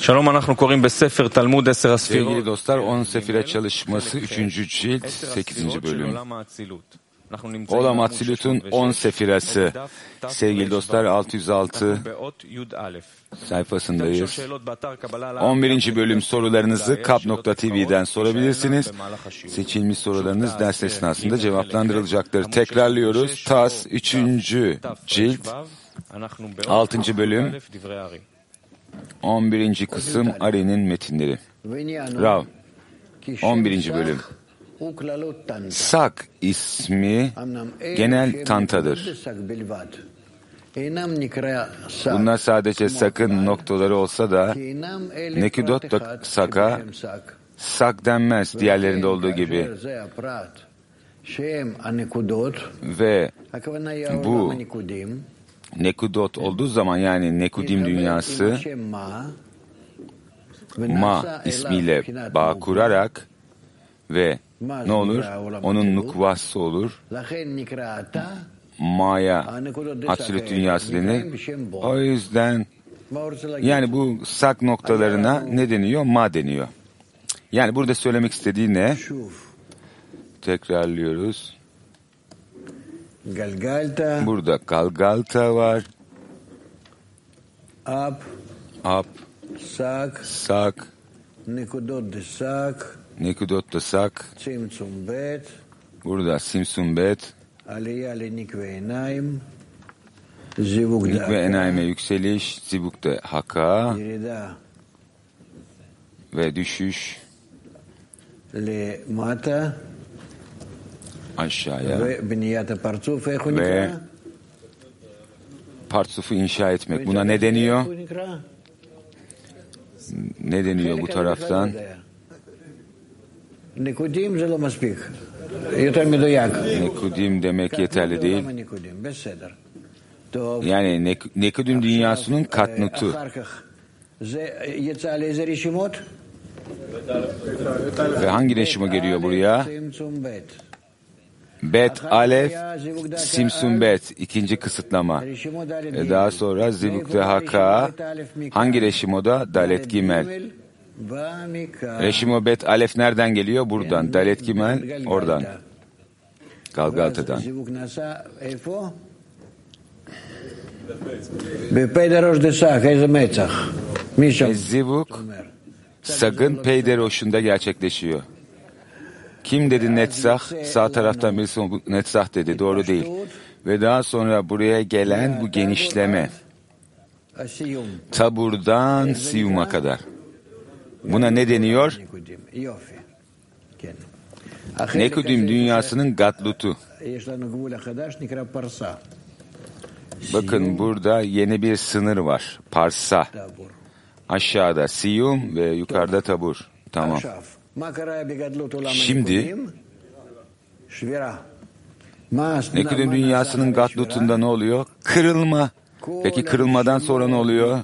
Sevgili dostlar, 10 Sefire çalışması 3. cilt 8. bölüm. Olam Atsilut'un 10 Sefirası. Sevgili dostlar, 606 sayfasındayız. 11. bölüm sorularınızı kap.tv'den sorabilirsiniz. Seçilmiş sorularınız ders esnasında cevaplandırılacaktır. Tekrarlıyoruz. Tas 3. cilt 6. bölüm 11. kısım Ari'nin metinleri. Rav 11. bölüm. Sak ismi genel tantadır. Bunlar sadece sakın noktaları olsa da nekudot da saka sak denmez diğerlerinde olduğu gibi. Ve bu nekudot olduğu zaman, yani nekudim dünyası ma ismiyle bağ kurarak ve ne olur? Onun nukvası olur. Ma'ya absolut dünyası denir. O yüzden yani bu sak noktalarına ne deniyor? Ma deniyor. Yani burada söylemek istediği ne? Tekrarlıyoruz. Burada Galgalta var. Ap. Sak. Nekudot da sak. Burada Simsum Bet. Nik ve Enayim'e yükseliş. Zibuk'ta Haka. Ve düşüş. Aşağıya. Ve partsufu inşa etmek. Buna ne deniyor? Ne deniyor bu taraftan? Nekudim demek yeterli değil. Yani nekudim dünyasının katnutu. Ve hangi reşime geliyor buraya? Bet, Alef, Simsum Bet, ikinci kısıtlama. Daha sonra Zibuk'te Haka, hangi reşimoda? Dalet Gimel. Reşimo Bet, Alef nereden geliyor? Buradan. Dalet Gimel, oradan. Galgalta'dan. Zibuk, Sag'ın Peyderoş'unda gerçekleşiyor. Kim dedi Netzah? Sağ taraftan birisi Netzah dedi. Doğru değil. Ve daha sonra buraya gelen bu genişleme. Taburdan Siyum'a kadar. Buna ne deniyor? Nekudim dünyasının Gatlutu. Bakın burada yeni bir sınır var. Parsa. Aşağıda Siyum ve yukarıda Tabur. Tamam. Şimdi Nekudim dünyasının Gatlut'unda ne oluyor? Kırılma. Peki kırılmadan sonra ne oluyor?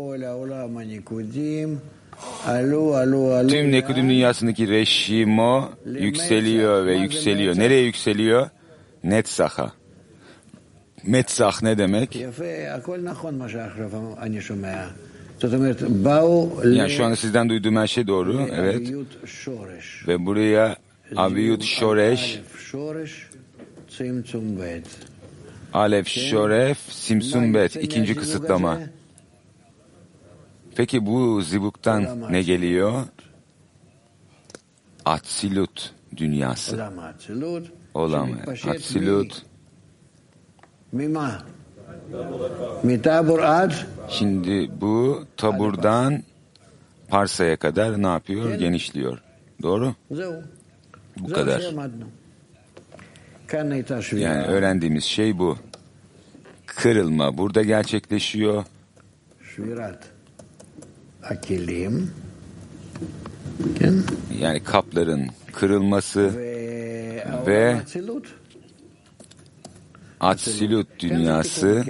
Tüm Nekudim dünyasındaki reşimo yükseliyor ve yükseliyor. Nereye yükseliyor? Netzach'a. Netzach ne demek? Yani şu anda sizden duyduğum her şey doğru. Evet. Ve buraya Aviyut Shoresh, Alef Shoref, Simsum Bet, ikinci kısıtlama. Peki bu Zibuk'tan ne geliyor? Atsilut dünyası. Olam Atsilut. Şimdi bu Tabur'dan Parsa'ya kadar ne yapıyor? Genişliyor. Doğru? Bu kadar. Yani öğrendiğimiz şey bu. Kırılma burada gerçekleşiyor. Yani kapların kırılması ve Atsilut dünyası,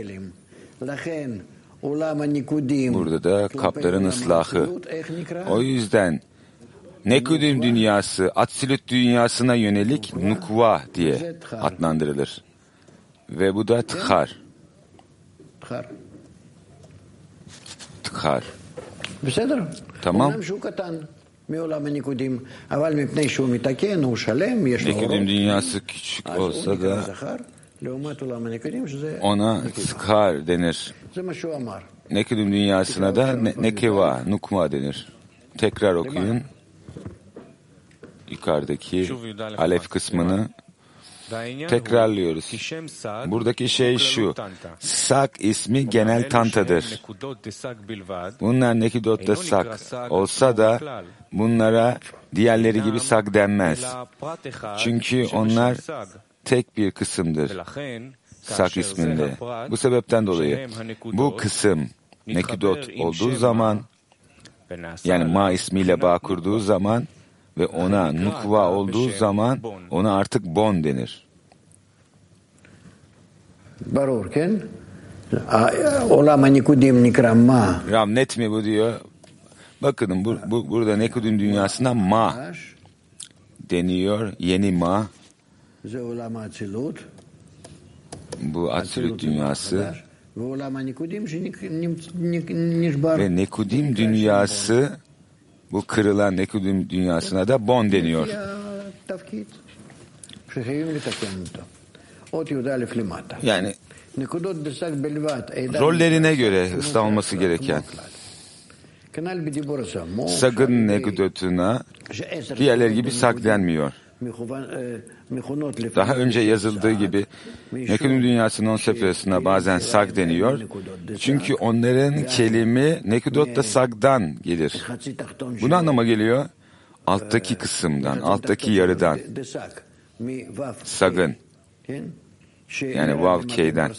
burada da kapların ıslahı. O yüzden Nekudim dünyası Atsilut dünyasına yönelik Nukva diye adlandırılır. Ve bu da Tkar. Tkar. Tamam. Neküdüm dünyası küçük olsa da ona skar denir. Neküdüm dünyasına da nekeva, nukma denir. Tekrar okuyun. Yukarıdaki alef kısmını tekrarlıyoruz. Buradaki şey şu. Sak ismi genel tantadır. Bunlar neküdotta sak olsa da bunlara diğerleri gibi sak denmez. Çünkü onlar tek bir kısımdır. Sak isminde. Bu sebepten dolayı bu kısım neküdot olduğu zaman, yani ma ismiyle bağ kurduğu zaman ve ona nukva olduğu zaman ona artık bon denir. Ram net mi bu diyor? Bakın burada neküdüm dünyasına ma deniyor. Yeni ma. Bu Atsilut dünyası. Ve neküdüm dünyası, bu kırılan neküdüm dünyasına da bon deniyor. Yani rollerine göre ıslanması gereken. Sagın neküdotuna diğerleri gibi sak denmiyor. Daha önce yazıldığı gibi neküdüm dünyasının 10 sefasına bazen sak deniyor. Çünkü onların kelimi neküdotta sakdan gelir. Bu ne anlama geliyor? Alttaki kısımdan, alttaki yarıdan. Sagın. Yani vav k'den.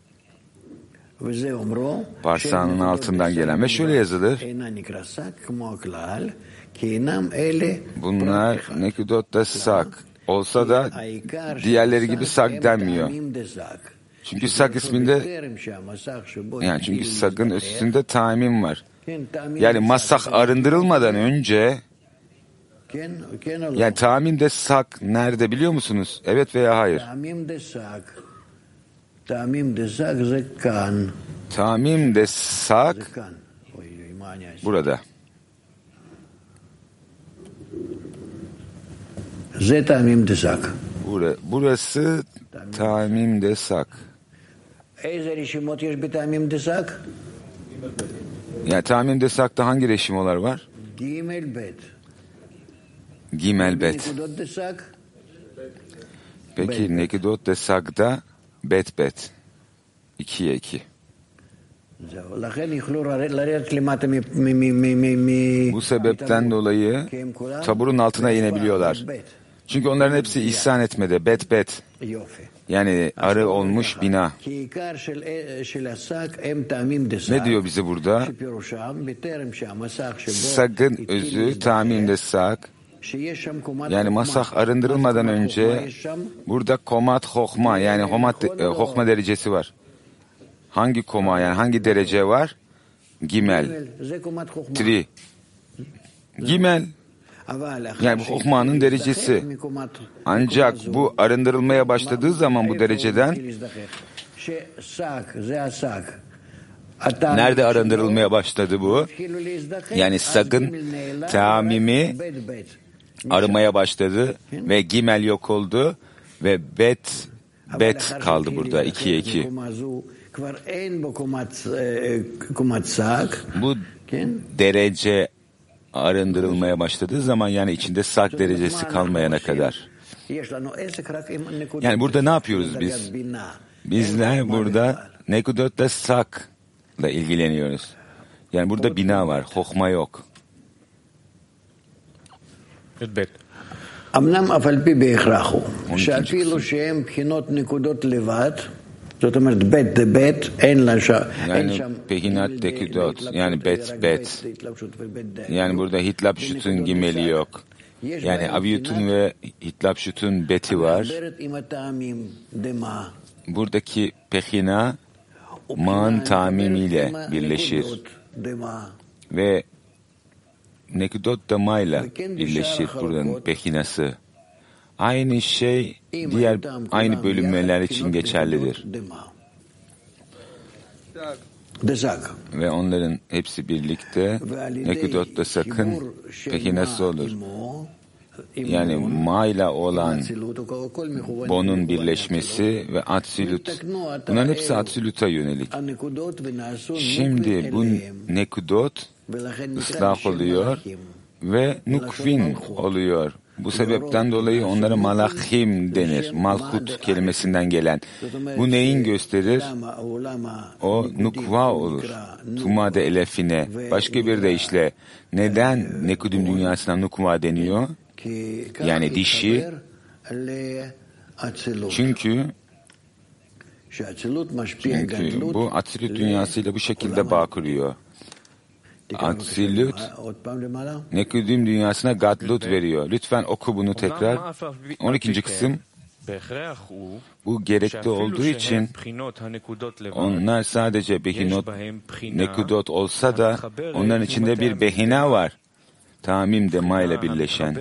Parsağının altından gelen ve şöyle yazılır. Bunlar neküdotta sak olsa da diğerleri gibi sak denmiyor. Çünkü sak isminde, yani çünkü sakın üstünde tamim var. Yani masah arındırılmadan önce, yani tamimde sak nerede biliyor musunuz? Evet veya hayır? Tamimde sak burada. Burası tamimde sak. Yani tamimde sakta hangi reşimolar var? Gimel bet. Peki nekidot de sakda bet bet. 2'ye 2. Bu sebepten dolayı taburun altına inebiliyorlar. Çünkü onların hepsi ihsan etmede. Bet bet. Yani arı olmuş bina. Ne diyor bize burada? Sakın özü tamimde sak. Yani masah arındırılmadan önce burada komat hokma, yani hokma derecesi var. Hangi koma, yani hangi derece var? Gimel. Tri. Gimel. Yani bu hokmanın derecesi. Ancak bu arındırılmaya başladığı zaman bu dereceden, nerede arındırılmaya başladı bu? Yani sakın tamimi arımaya başladı ve gimel yok oldu ve bet kaldı burada 2'ye 2. Bu derece arındırılmaya başladığı zaman, yani içinde sak derecesi kalmayana kadar. Yani burada ne yapıyoruz biz? Bizler burada nekudot'ta sak'la ilgileniyoruz. Yani burada bina var, hokma yok. אמנם אף על פי בהכרח הוא, שאפילו שהם בחינות נקודות לבד, זאת אומרת בית דה בית, אין שם pehinat dekudot, yani bet. Yani burada hitlapşutun gimeli yok. Yani aviyutun ve hitlapşutun beti var. Buradaki pehina ma'ın tamimiyle birleşir. Ve nekudot da ma'yla birleşir buradan pehinası. Aynı şey aynı bölünmeler için geçerlidir. ve onların hepsi birlikte Nekudot da sakın peki nasıl olur? Yani ma ile olan bonun birleşmesi ve Atsilut. Bunların hepsi Atsilut'a yönelik. Şimdi bu Nekudot ıslah oluyor ve Nukvin oluyor. Bu sebepten dolayı onlara Malachim denir. Malchut kelimesinden gelen. Bu neyin gösterir? O Nukva olur. Tumade elefine. Başka bir deyişle neden Nekudim dünyasına Nukva deniyor? Yani dişi. Çünkü bu Atsilut dünyasıyla bu şekilde bağ kuruyor. Atsilut Nekudim dünyasına Gadlut veriyor. Lütfen oku bunu tekrar. 12. kısım. Bu gerekli olduğu için onlar sadece Behinot Nekudot olsa da onların içinde bir Behina var. Tamim Dema ile birleşen.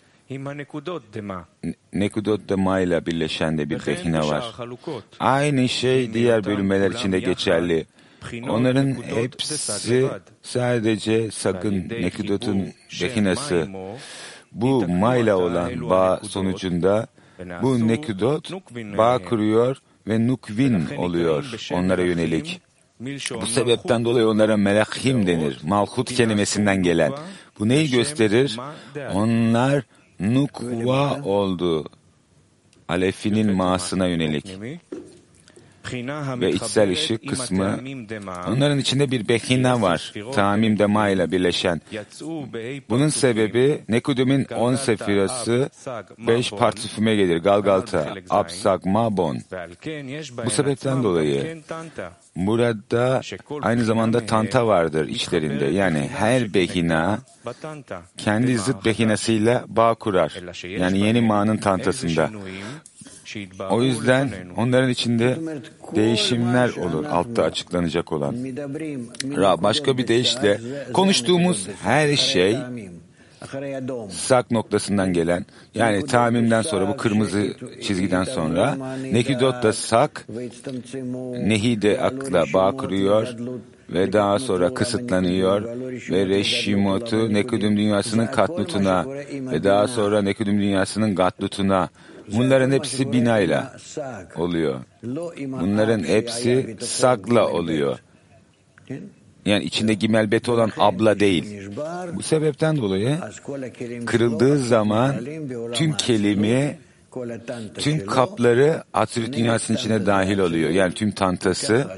Nekudot Dema ile birleşen de bir Behina var. Aynı şey diğer bölümler içinde geçerli. Onların hepsi sadece sakın Nekudot'un Behinası. Bu Mayla olan bağ sonucunda bu Nekudot bağ kuruyor ve Nukvin oluyor onlara yönelik. Bu sebepten dolayı onlara Melachim denir. Malchut kelimesinden gelen. Bu neyi gösterir? Onlar Nukva oldu. Alefinin ma'sına yönelik. Ve içsel ışık kısmı, onların içinde bir Behina var, Tamim Dema ile birleşen. Bunun sebebi, Nekudim'in 10 sefirası 5 partifüme gelir, Galgalta, Absak, Mabon. Bu sebepten dolayı, burada aynı zamanda Tanta vardır içlerinde. Yani her Behina, kendi zıt Behinasıyla bağ kurar. Yani yeni ma'nın Tantasında. O yüzden onların içinde değişimler olur, altta açıklanacak olan. Başka bir deyişle konuştuğumuz her şey sak noktasından gelen, yani tamimden sonra bu kırmızı çizgiden sonra Nekudot da sak, nehi de akla bağ kuruyor ve daha sonra kısıtlanıyor ve Reşimot'u Nekudim dünyasının Katnut'una ve daha sonra Nekudim dünyasının Gatlut'una. Bunların hepsi binayla oluyor. Bunların hepsi sakla oluyor. Yani içinde gimelbeti olan abla değil. Bu sebepten dolayı kırıldığı zaman tüm kelime, tüm kapları Atsilut dünyasının içine dahil oluyor. Yani tüm tantası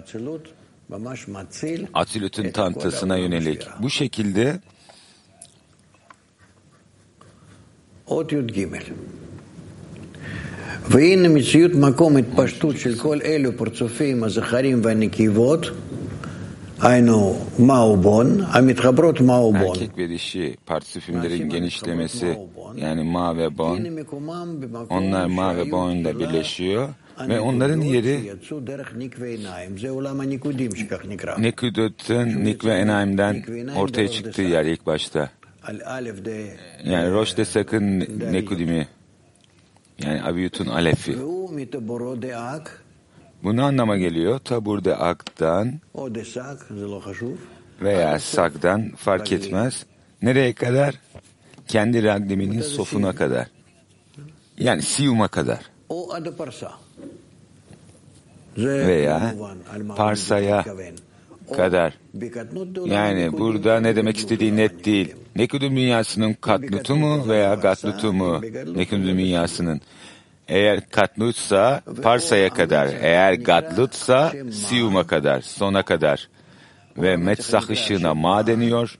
Atsilut'un tantasına yönelik. Bu şekilde Ot Yud Gimel. והנה מציאות מקום התפשטות של כל אלו פרצופים הזכרים והנקבות, היינו מהו בון, המתחברות מהו בון. Erkek ve dişi partifümlerin genişlemesi, yani ma ve bon, onlar ma ve bon ile birleşiyor ve onların yeri Nekudot'un Nik ve Enaim'den ortaya çıktığı yer ilk başta. Yani Rosh de sakın Nekudim'i, yani Abiyut'un Alefi. Bu ne anlama geliyor? Tabur de Ak'tan veya Sak'dan fark etmez. Nereye kadar? Kendi ragdiminin sofuna kadar. Yani Siyum'a kadar. Veya Parsa'ya kadar. Yani burada ne demek istediği net değil. Nekudim dünyasının Katnut'u mu veya Gatlut'u mu? Nekudim dünyasının. Eğer Katnut'sa Parsa'ya kadar. Eğer Gatlut'sa Siyum'a kadar. Sona kadar. Ve Metzach ışığına ma deniyor.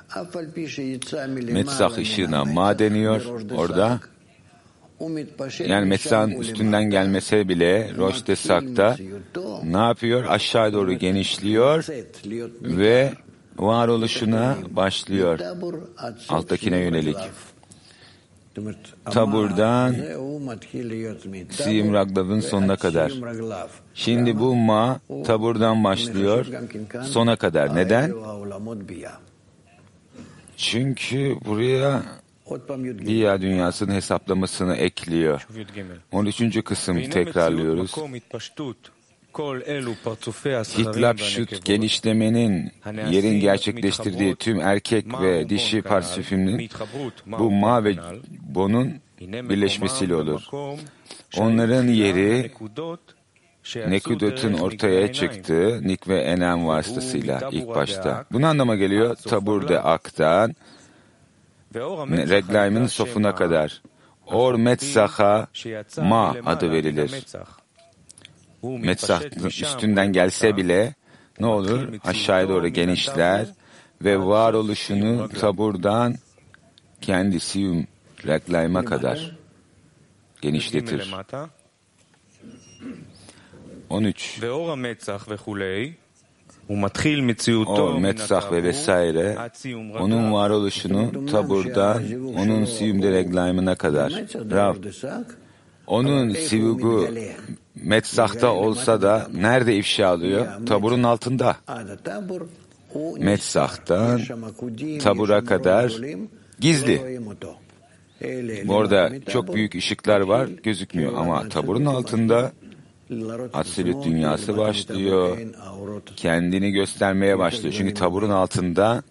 Metzach ışığına ma deniyor orada. Yani Metzach'ın üstünden gelmese bile Rosh de Sak'ta ne yapıyor? Aşağı doğru genişliyor ve varoluşuna başlıyor. Alttakine yönelik. Tabur'dan Siyum Raglav'ın sonuna kadar. Şimdi bu ma Tabur'dan başlıyor sona kadar. Neden? Çünkü buraya Biya dünyasının hesaplamasını ekliyor. 13. kısım tekrarlıyoruz. Hitlapşut genişlemenin yerin gerçekleştirdiği tüm erkek ve dişi parsifiminin bu ma ve bonun birleşmesiyle olur. Onların yeri Nekudot'un ortaya çıktığı Nik ve Enem vasıtasıyla ilk başta. Bu ne anlama geliyor? Tabur de Ak'tan Reglaim'in sofuna kadar. Or Metzach'a Ma adı verilir. Metzach üstünden gelse bile ne olur? Aşağıya doğru genişler ve varoluşunu taburdan kendi siyum Reglaim'a kadar genişletir. 13. O Metzach ve vesaire onun varoluşunu taburdan onun siyumde Reglaim'ına kadar. Rav, onun sivugu Metzach'ta olsa da nerede ifşa alıyor? Taburun altında. Metzach'tan tabura kadar gizli. Orada çok büyük ışıklar var, gözükmüyor ama taburun altında Atsilut dünyası başlıyor. Kendini göstermeye başlıyor. Çünkü taburun altında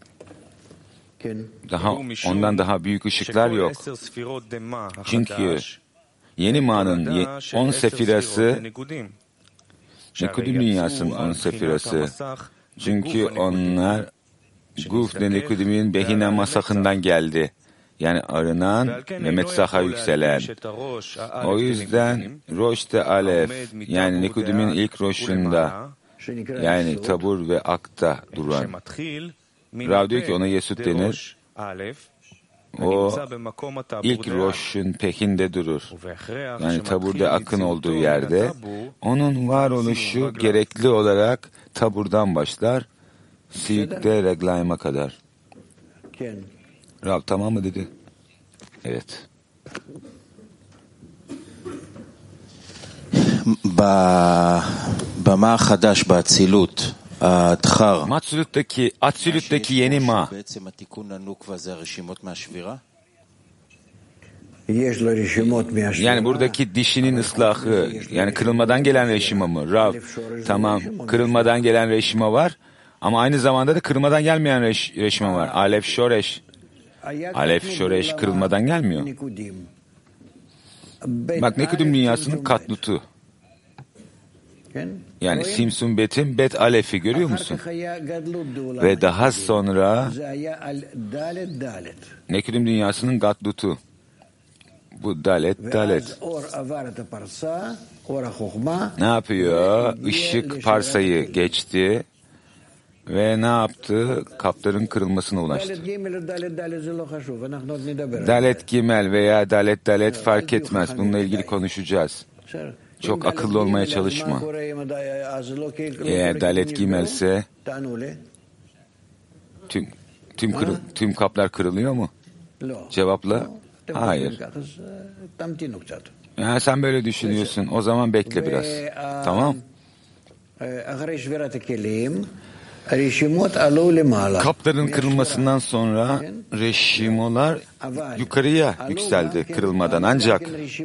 ondan daha büyük ışıklar yok. Çünkü yeni ma'nın 10 sefirası Nikudim dünyasının 10 sefirası. Çünkü onlar Guf de Nikudim'in Behine Masak'ından geldi. Yani arınan ve Metzach'a yükselen. O yüzden Rosh de Alef, yani Nikudim'in ilk Rosh'unda, yani Tabur ve Ak'ta duran. Rav diyor ki ona Yesud denir. O ilk Rosh'un pekinde durur. Yani Tabur'da Ak'ın olduğu yerde. Onun varoluşu gerekli olarak Tabur'dan başlar. Siyük'te Reglaim'a kadar. Rav tamam mı dedi? Evet. במה החדש באצילות, הדחר. Atsilut'taki yeni ma. בעצם התיקון הנוקבה זה הרשימות מהשבירה? Yani buradaki dişinin ıslahı, yani kırılmadan gelen reşima mı? Rav, tamam, kırılmadan gelen reşima var ama aynı zamanda da kırılmadan gelmeyen reşima var. Alef Şoreş. Alef Şoreş kırılmadan gelmiyor. Bak Nikudim dünyasının katlutu. Yani Simsun Bet'in Bet Alef'i görüyor musun? Ve daha sonra Nikudim dünyasının katlutu. Bu Dalet. Ne yapıyor? Işık parsayı geçti. Ve ne yaptı? Kapların kırılmasına ulaştı. Dalet Gimel veya Dalet fark etmez. Bununla ilgili konuşacağız. Çok akıllı olmaya çalışma. Eğer Dalet Gimel'se tüm kaplar kırılıyor mu? Cevapla hayır. Ya sen böyle düşünüyorsun. O zaman bekle biraz. Tamam. Kapların kırılmasından sonra reşimolar yukarıya yükseldi kırılmadan ancak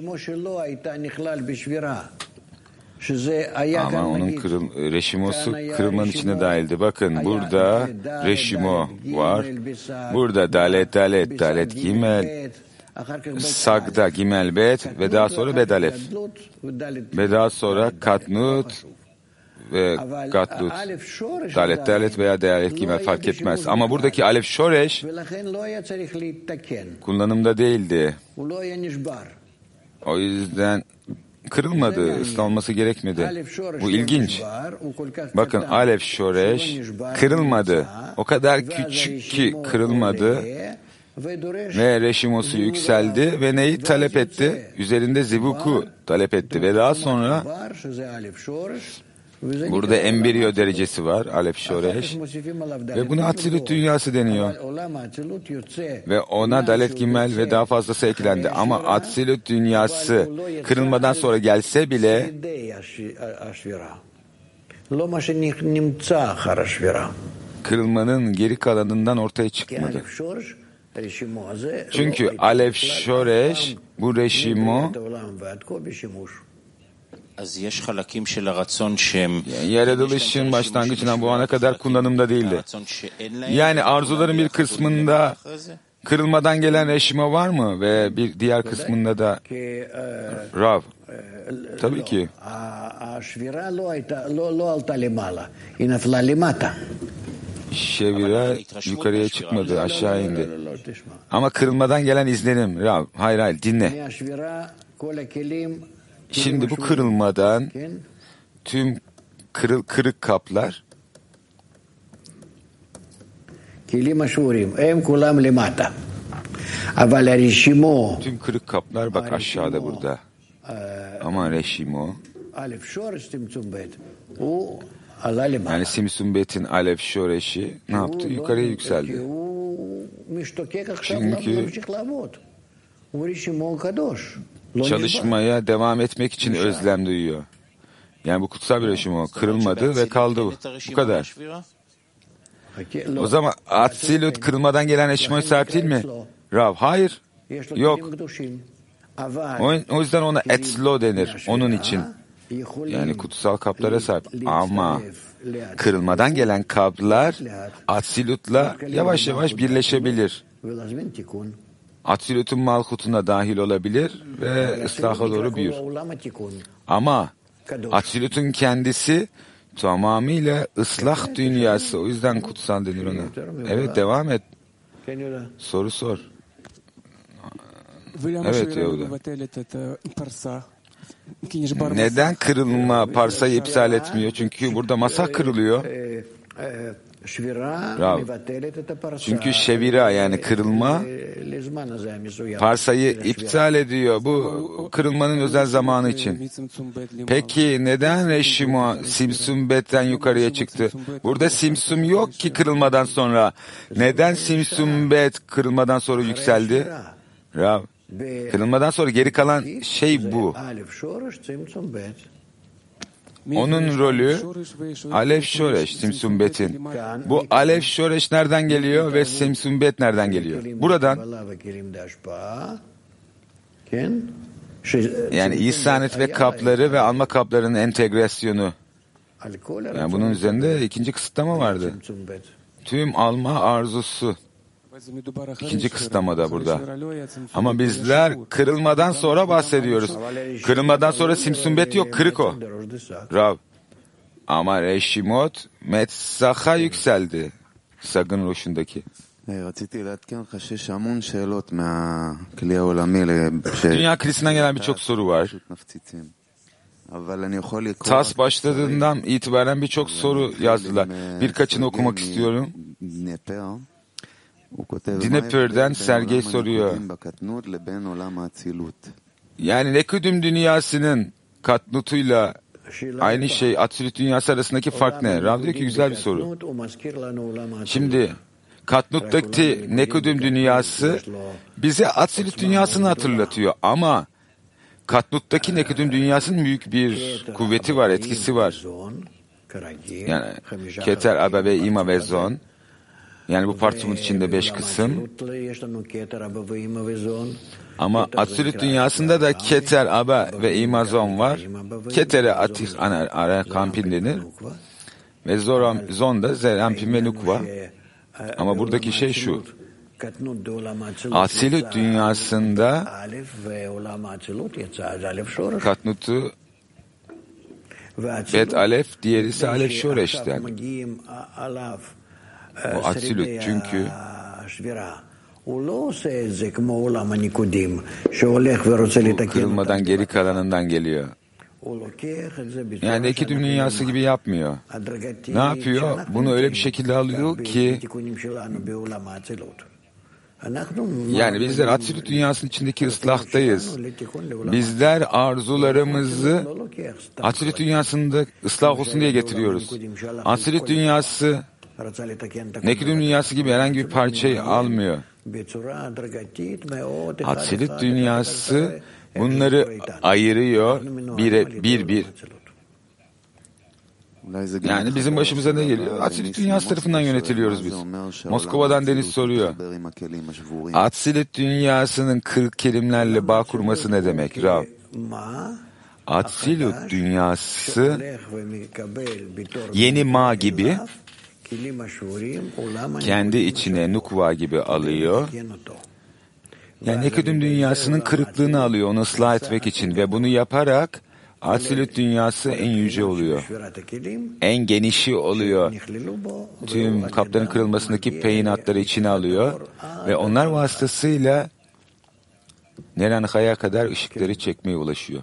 ama onun reşimosu kırılmanın içine dahildi. Bakın burada reşimo var. Burada dalet gimel, sagda gimel bet ve daha sonra bedalef. Ve daha sonra katnut ve Gatlut, Dalet veya Dalet Gimel fark etmez. Ama buradaki Alef Şoreş kullanımda değildi. O yüzden kırılmadı, ıslanması gerekmedi. Bu ilginç. Bakın Alef Şoreş kırılmadı. O kadar küçük ki kırılmadı. Ve reşimosu yükseldi ve neyi talep etti? Üzerinde zivuku talep etti. Ve daha sonra burada embriyo derecesi var, Alef Şoreş. Ve buna Atsilut dünyası deniyor. Ve ona Dalet Gimel ve daha fazlası eklendi. Ama Atsilut dünyası kırılmadan sonra gelse bile kırılmanın geri kalanından ortaya çıkmadı. Çünkü Alef Şoreş bu reşimo Yani yaratılışın başlangıcından bu ana kadar kullanımda değildi. Yani arzuların bir kısmında kırılmadan gelen reşime var mı? Ve bir diğer kısmında da Rav. Tabii ki. Şevira yukarıya çıkmadı, aşağı indi. Ama kırılmadan gelen izlenim. Rav, hayır, dinle. Şimdi bu kırılmadan tüm kırık kaplar tüm kırık kaplar bak aşağıda burada. Ama reşimo yani Simsun Bet'in Alef Şoreş'i ne yaptı? Yukarıya yükseldi. Çünkü çalışmaya devam etmek için özlem duyuyor. Yani bu kutsal bir reşimo kırılmadı ve kaldı. Bu kadar. O zaman Atsilut kırılmadan gelen reşimoya sahip değil mi? Rav, hayır. Yok. O yüzden ona Etzlo denir. Onun için. Yani kutsal kaplara sahip. Ama kırılmadan gelen kaplar Atsilut'la yavaş yavaş birleşebilir. Atsilut'un malhutuna dahil olabilir ve ıslaha doğru büyür. Ama Atsilut'un kendisi tamamıyla ıslah dünyası. O yüzden kutsal denir ona. Evet, devam et. Soru sor. Evet Yehuda. Neden kırılma parsayı iptal etmiyor? Çünkü burada masa kırılıyor. Rav. Çünkü şevira yani kırılma parsayı iptal ediyor. Bu kırılmanın özel zamanı için. Peki neden Reşimo Simsun Bet'ten yukarıya çıktı? Burada Simsun yok ki kırılmadan sonra. Neden Simsun Bet kırılmadan sonra yükseldi? Rav. Kırılmadan sonra geri kalan şey bu. Onun rolü Alef Şoreş, Simsun Bet'in. Bu Alef Şoreş nereden geliyor ve Simsun Bet nereden geliyor? Buradan. Yani İsanet ve kapları ve alma kaplarının entegrasyonu. Yani bunun üzerinde ikinci kısıtlama vardı. Tüm alma arzusu. İkinci kısıtlama da burada. Ama bizler kırılmadan sonra bahsediyoruz. Kırılmadan sonra Simsun Bet yok, kırık o. Rav. Ama Reşimot Metzach'a yükseldi. Sagın Roş'undaki. Dünya kilisinden gelen birçok soru var. TAS başladığından itibaren birçok soru yazdılar. Birkaçını okumak istiyorum. Dnepper'den Sergey soruyor. Yani Nekudüm dünyasının Katnut'uyla aynı şey Atsilut dünyası arasındaki fark ne? Rav diyor ki güzel bir soru. Şimdi Katnut'taki Nekudüm dünyası bize Atsilut dünyasını hatırlatıyor ama Katnut'taki Nekudüm dünyasının büyük bir kuvveti var, etkisi var. Yani Keter, Aba ve İma ve Zon. Yani bu parçamın içinde 5 kısım. Ama Atsilut dünyasında da Keter, Aba ve İmazon var. Keter'e Atik Ara Kampin denir. Ve Zon da Zerampin ve Nukva. Ama buradaki şey şu. Atsilut dünyasında Katnut'u Bet Alef, diğeri ise Alef Şoreş'ten. O Atsilut çünkü kırılmadan geri kalanından geliyor. Yani Nekudüm dünyası gibi yapmıyor. Ne yapıyor? Bunu öyle bir şekilde alıyor ki yani bizler Atsilut dünyasının içindeki ıslahtayız. Bizler arzularımızı Atsilut dünyasında ıslah olsun diye getiriyoruz. Atsilut dünyası Nekudüm dünyası gibi herhangi bir parçayı almıyor. Atsilut dünyası bunları ayırıyor bir. Yani bizim başımıza ne geliyor? Atsilut dünyası tarafından yönetiliyoruz biz. Moskova'dan Deniz soruyor. Atsilut dünyasının kırık kelimlerle bağ kurması ne demek? Rav. Atsilut dünyası yeni ma gibi kendi içine nukva gibi alıyor. Yani Ekidüm dünyasının kırıklığını alıyor onu ıslah etmek için ve bunu yaparak Atsilut dünyası en yüce oluyor. En genişi oluyor. Tüm kapların kırılmasındaki peyinatları içine alıyor ve onlar vasıtasıyla Neranha'ya kadar ışıkları çekmeye ulaşıyor.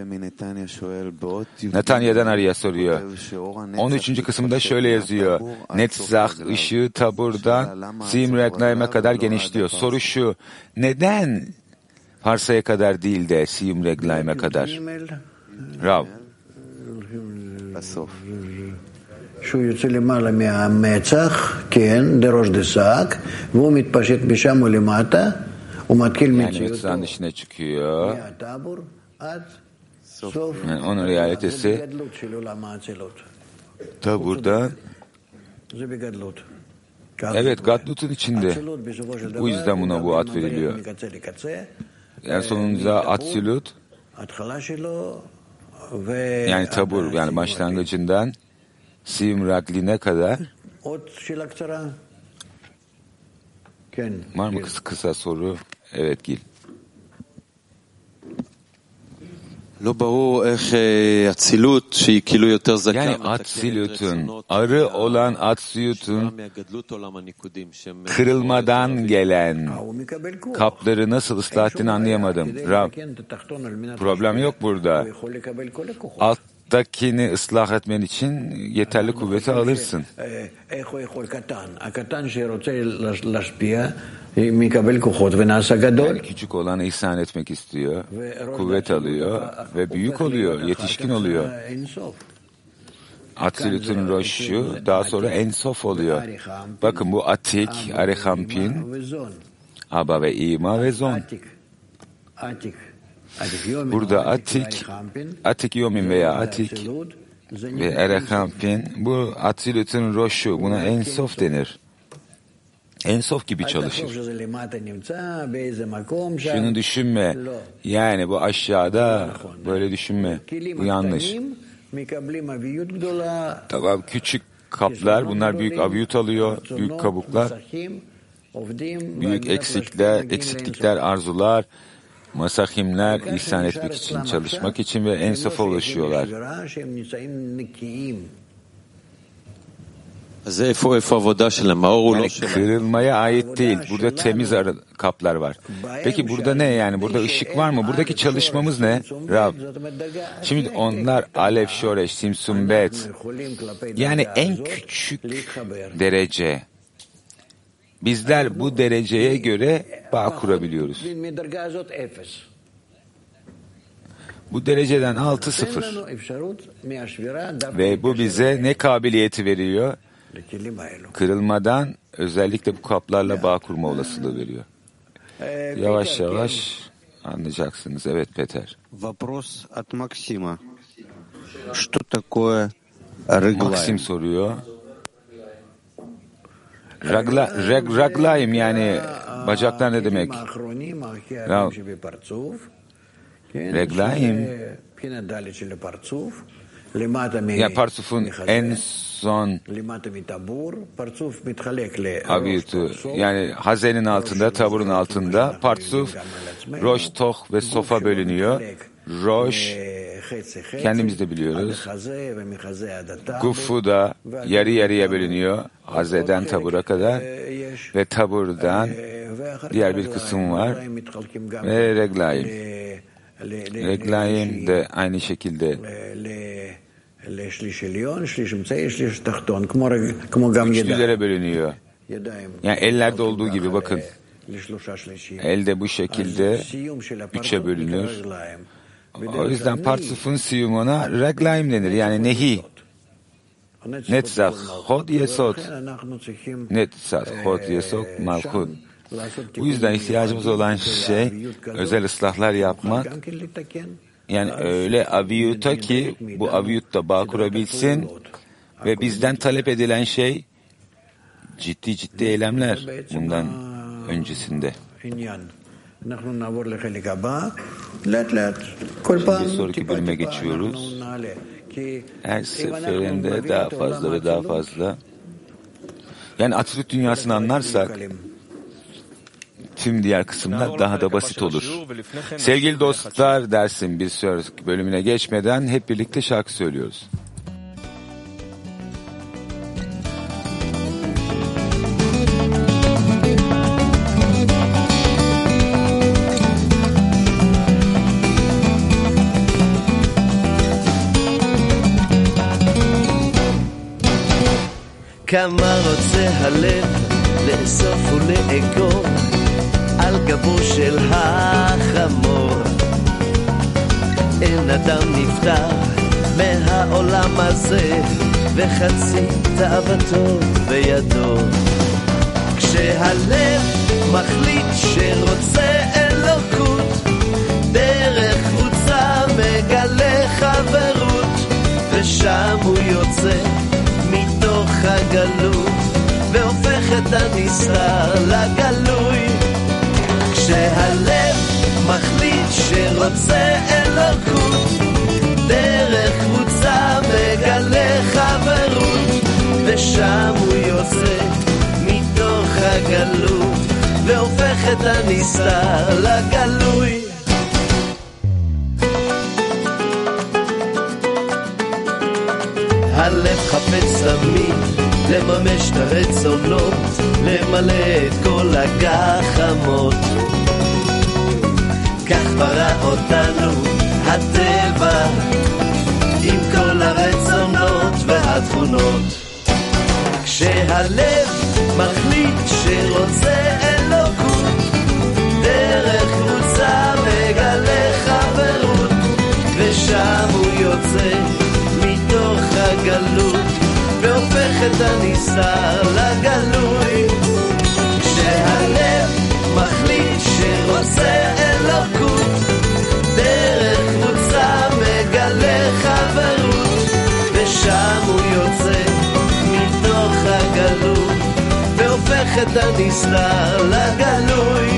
Netanya'dan Arya soruyor. 13. kısımda şöyle yazıyor. Netzach ışığı taburdan Siyum-Reglaim'e kadar genişliyor. Soru şu. Neden Parsa'ya kadar değil de Siyum-Reglaim'e kadar? Rav. שהוא יוצא למעלה מהמצח, כן, דראש דסק, והוא מתפשט משם ולמטה, הוא מתחיל מציאותו מהטבור עד סוף הגדלות של עולם האצילות. Tabur'da evet, Gadlut'un içinde. Bu yüzden buna bu ad veriliyor. En sonunda Atsilut yani tabur yani başlangıcından Siyum Raglin'e kadar. Var mı kısa soru? Evet, Gil. Yani Atsilut'un, arı olan Atsilut'un kırılmadan gelen kapları nasıl ıslah ettiğini anlayamadım. Rab, problem yok burada. Alttakini ıslah etmen için yeterli kuvveti alırsın. Yani küçük olanı ihsan etmek istiyor, kuvvet alıyor ve büyük oluyor, yetişkin oluyor. Atsilut'un roşu daha sonra ensof oluyor. Bakın bu atik, arehampin, aba ve ima ve zon. Burada atik yomin veya atik ve erehampin, bu Atsilut'un roşu, buna ensof denir. Ensof gibi çalışır. Şunu düşünme, yani bu aşağıda, böyle düşünme, bu yanlış. Tamam, küçük kaplar, bunlar büyük aviyut alıyor, büyük kabuklar, büyük eksiklikler, arzular, masahimler ihsan etmek için, çalışmak için ve ensofa ulaşıyorlar. Yani kırılmaya ait değil. Burada temiz kaplar var. Peki burada ne yani? Burada ışık var mı? Buradaki çalışmamız ne? Rab. Şimdi onlar Alef, Şoreş, Simsum, Bet. Yani en küçük derece. Bizler bu dereceye göre bağ kurabiliyoruz. Bu dereceden altı sıfır. Ve bu bize ne kabiliyeti veriyor? Kırılmadan özellikle bu kaplarla bağ kurma olasılığı veriyor. Yavaş yavaş anlayacaksınız. Evet Peter. Maksim soruyor. Raglayim yani bacaklar ne demek? Reglayim yani parsufun en son aviyutu yani hazenin altında, taburun altında parsuf, roş, toh ve sofa bölünüyor. Roş kendimiz de biliyoruz. Gufu da yarı yarıya bölünüyor. Hazeden tabura kadar ve taburdan diğer bir kısım var ve reglayim. Reglayim de aynı şekilde üçlülere bölünüyor. Yani ellerde olduğu gibi bakın. Elde bu şekilde üçe bölünür. O yüzden parsufun siyumuna reglayim denir. Yani nehi. Netzach, hod yesod. Netzach, hod yesod, malchut. Bu yüzden ihtiyacımız olan şey özel ıslahlar yapmak. Yani öyle aviyuta ki bu aviyutta bağ kurabilsin ve bizden talep edilen şey ciddi eylemler bundan öncesinde. אנחנו נעבור לחלק הבא, לאט לאט, כל פעם טיפה טיפה אנחנו נעלה. Her seferinde daha fazla ve daha fazla. Yani Atatürk dünyasını anlarsak tüm diğer kısımlar daha da basit olur. Sevgili dostlar, dersin bir sonraki bölümüne geçmeden hep birlikte şarkı söylüyoruz. כמה רוצה הלב לאסוף ולאגור על גבו של החמור. אין אדם נפטר מהעולם הזה וחצי תאוותו בידו. כשהלב מחליט שרוצה אלוקות, דרך קבוצה מגלה חברות, ושם הוא יוצא מתוך הגלות והופך את הנסתר לגלוי. כשהלב מחליט שרוצה אלוקות, דרך קבוצה מגלה חברות, ושם הוא יוצא מתוך הגלות והופך את הנסתר לגלוי. הלב חפץ תמיד לממש את הרצונות, למלא את כל הגחמות. כך ברא אותנו הטבע עם כל הרצונות והתכונות. כשהלב מחליט שרוצה אלוקות, דרך קבוצה מגלה חברות, ושם הוא יוצא מתוך הגלות והופך את הנסתר לגלוי. כשהלב מחליט שרוצה אלוקות, דרך קבוצה מגלה חברות, ושם הוא יוצא מתוך הגלות והופך את הנסתר לגלוי.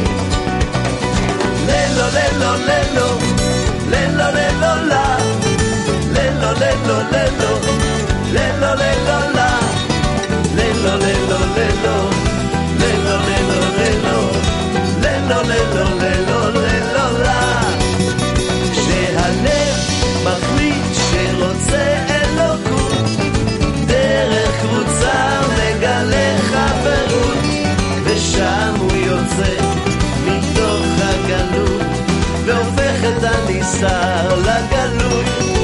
ללו ללו ללו ללו ללו לה, ללו ללו ללו ללו ללו לה, ללו ללו ללו ללו ללו ללו ללו ללו ללו לה. כשהלב מחליט שרוצה אלוקות, דרך קבוצה מגלה חברות, ושם הוא יוצא מתוך הגלות והופך את הנסתר לגלוי.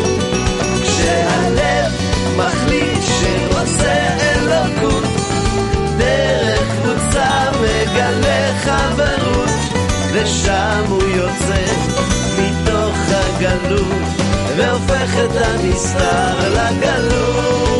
כשהלב מחליט שרוצה אלוקות, דרך קבוצה מגלה חברות, ושם הוא יוצא מתוך הגלות והופך את הנסתר לגלות.